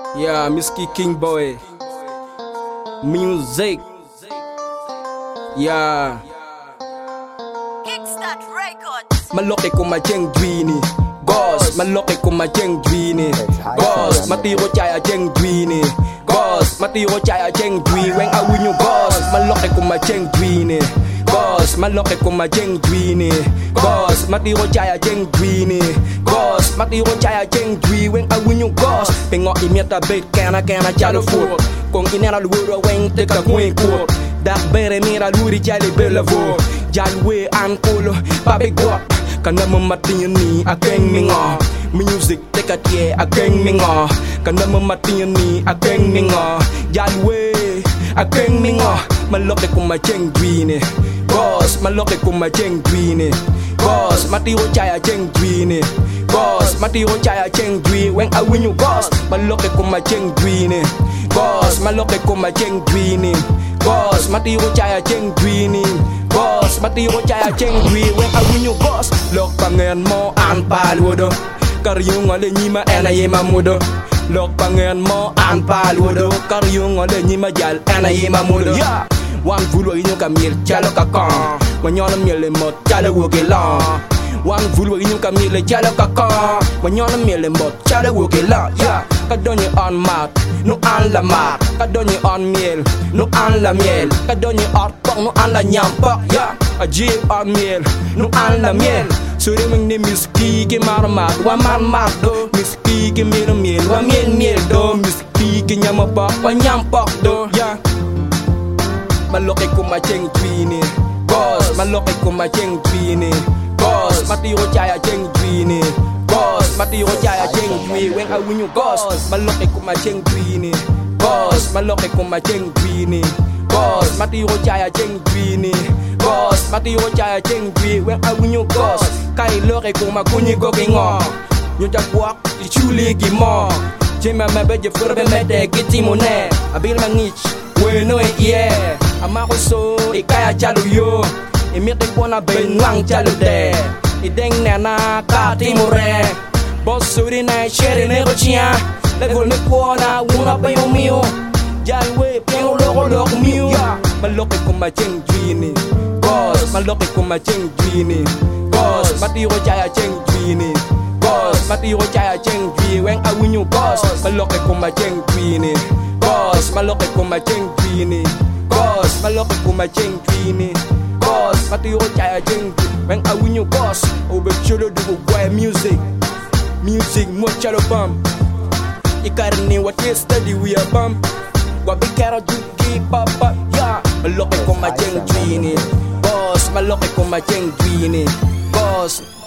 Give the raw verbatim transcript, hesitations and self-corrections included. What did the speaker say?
Yeah, Miski King Boy Music. Yeah, Kickstart Records. malaki ko majeng dwini Gos, malaki ko majeng dwini Gos, matiro chaya jeng dwini Gos, matiro chaya jeng dwi When I win you gos, malaki ko majeng dwini Gos, malaki ko majeng dwini Gos, matiro chaya jeng dwini Gos, matiro chaya jeng dwi When I win you gos, pingo imieta bait kana kana jalo foot Kung inera luuro weng teka kwen ko Dak bere mira luri jali bela vo Jalwe an ulo pabe guap Kana mematiin ni akeng mingo Music teka tie akeng mingo Kana mematiin ni akeng mingo Jalwe akeng mingo Maloke ko majeng dwini Boss maloke ko majeng dwini Boss matiro chaya jeng dwini Boss matiro chaya jeng dwi When I win you boss Maloke ko majeng dwini Boss maloke ko majeng dwini Boss matiro chaya jeng dwini Boss matiro chaya jeng dwi When I win you boss Lok pangen mo an paludo Karyong ale nyima ena yema mudo Lok pangen mo an paludo Karyong ale nyima jal ena yema mudo Yeah Wan vulo inyo kamil chalo kakon Wanyona miele mot chalo woke long Wan vulo inyo kamil chalo kakon Wanyona miele mot chalo woke long Yeah Kadonye on mat No an la mat Kadonye on miel No an la miel Kadonye on pok No an la nyampok Yeah Aji on miel No an la miel Suri ming ni miski ke maramat Wa man mat do Miski ke miel miel Wa miel miel do Miski ke nyamapok Wa nyampok do Yeah Maloke ko majeng dwini Boss maloke ko majeng dwini Boss matiro chaya jeng dwini Boss matiro chaya jeng dwi When I win you boss Maloke ko majeng dwini Boss maloke ko majeng dwini Boss matiro chaya jeng dwini Boss matiro chaya jeng dwi When I win you boss Kai loke ko makunyi go kingo Nyuta kwak ichuli gimo Jema mabeje furbe mede gitimone Abil mangich We no yeah Amako so ikaya jalo yo Imite bona benwang jalo de Ideng nana ka timore Boss suri na shere ne rochia Level me kona una pa yo mio Jalwe pengo logo logo mio Maloke ko majeng dwini Boss maloke ko majeng dwini Boss matiro jaya jeng dwini Boss matiro jaya jeng dwi When I win you boss Maloke ko majeng dwini Boss maloke ko majeng dwini Boss maloke ko majeng dwini Boss matiro jaya jeng dwi When I win you boss Obe chulo do boy music Music mo chalo bam Ikarni what you study we a bam Wabi kara do keep up Yeah Maloke ko majeng dwini Boss maloke ko majeng dwini Boss